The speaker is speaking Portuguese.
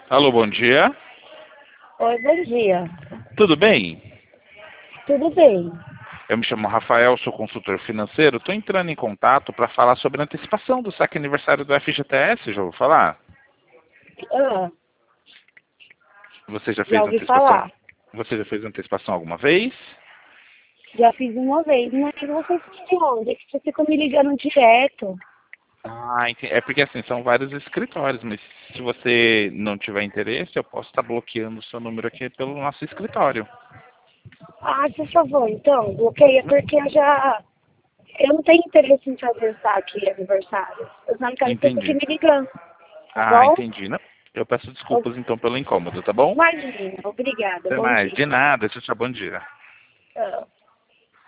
Alô, bom dia. Oi, bom dia. Tudo bem? Tudo bem? Eu me chamo Rafael, sou consultor financeiro. Estou entrando em contato para falar sobre a antecipação do saque aniversário do FGTS. Já ouviu falar? Ah, Você já já fez ouvi antecipação? falar. Você já fez antecipação alguma vez? Já fiz uma vez, mas você são de onde? É que você fica me ligando direto. É porque assim, são vários escritórios, mas se você não tiver interesse, eu posso estar bloqueando o seu número aqui pelo nosso escritório. Ah, por favor, então, bloqueia, porque eu não tenho interesse em fazer saque aniversário. Eu só não quero que você fique Entendi. me ligando, tá bom? Entendi. Não, eu peço O- desculpas então pelo incômodo, tá bom? Imagina, obrigada, Até bom mais. De dia. nada. Tchau, tchau. Bom dia. Ah.